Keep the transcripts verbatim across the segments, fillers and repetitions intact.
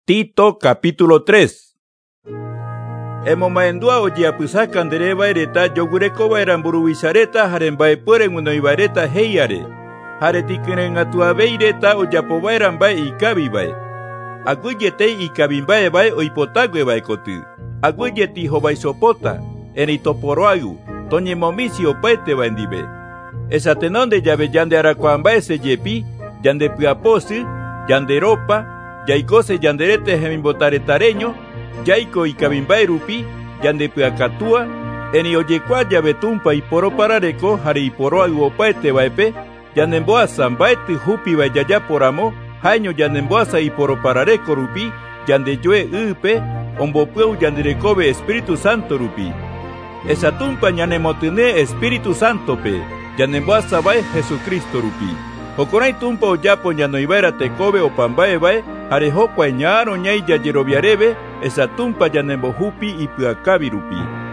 Tito capítulo tres. Emomaendua ojiapysaka nderevaireta joguerekovaera mburuvisareta hare mba'epuere guinoivaireta heiare, hare tikyrengatuaveireta ojapovaera mba'e ikavivae. Aguyetei ikavimba'evae oipotáguevae koty, aguyeti hovaisopota, erei toporoayu, toñemomísi opaetevae ndive. Esatenonde jave yande arakuamba'e sejepi, yande pyapósy, yanderópa, yaikose yanderete hemimbotaretareño, yaiko ikavimba'e rupi, yande pyakatua, erei ojekua jave tumpa iporoparareko hare iporoayu opaetevaepe, yandembo'asa mbaety hupivae jajaporamo, jaeño yandembo'asa iporoparareko rupi, yandejoe ýpe, ombopyau yanderekove Espíritu Santo rupi. Esa tumpa ñanemotyne Espíritu Santope, yandembo'asavae Jesucristo rupi. Jokurai tumpa ojapo ñanoivaera tekove opamba'evae, hare jokua ñaaro ñai jajeroviareve, esa tumpa yandembohupi ipyakavi rupi.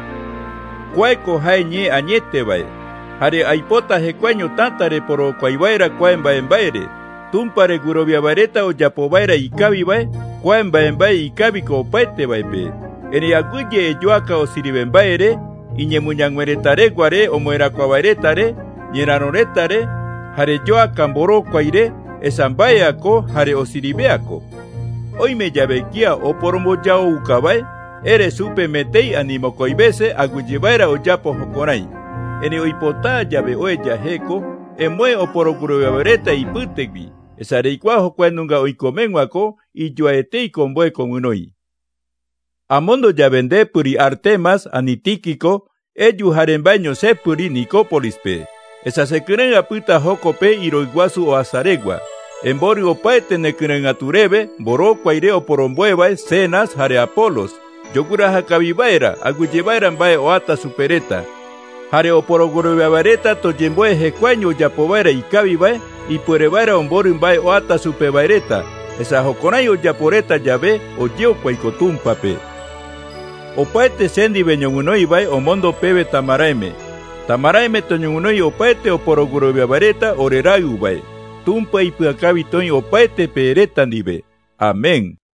Kuaeko jae ñe añetevae, hare aipota hekuaeño täta reporokuaivaera kuae mbaembaere, tumpare guiroviavaereta ojapovaera ikavivae, kuae mbaembae ikaviko opaetevaepe. Erei aguyje ejoaka osirivembaere, iñemuñagueretareguare omoerakuavaeretare, ñeraroretare, hare joaka mborokuaire, esa mbaeako hare osiriveako. Oime jave kia oporombojaoukavae, ere supe metei animokoivese aguyjevaera ojapo jokurai. Erei oipota jave oeya jeko, emoe oporoguiroviavaereta ipytegui, esa reikua jokuaenunga oikomeguako ijoaeteiko mboeko guinoi. Amondo jave ndepyri Artemas ani Tíquico, eju hare mbaeño sepyri Nicópolispe. Esa sekyrãi apyta jokope iroiguasu oasaregua. Embori opaete nekyrãigatureve, mborokuaire oporomboevae Zenas hare Apolos, jogurahakavivaera, aguyjevaera mbae oata supereta. Hare oporoguiroviavaereta tojemboe hekuaeño ojapovaera ikavivae, ipuerevaera ombori mbae oata supevaereta. Esa jokurai ojaporeta jave ojeokuaiko túmpape. Opaete sendive ñoguinoivae omondo peve tamaraeme. Tamaraeme toñoguinoi opaete oporoguiroviavaereta orerayuvae. Tumpa ipyakavi toĩ opaete peereta ndive. Amén.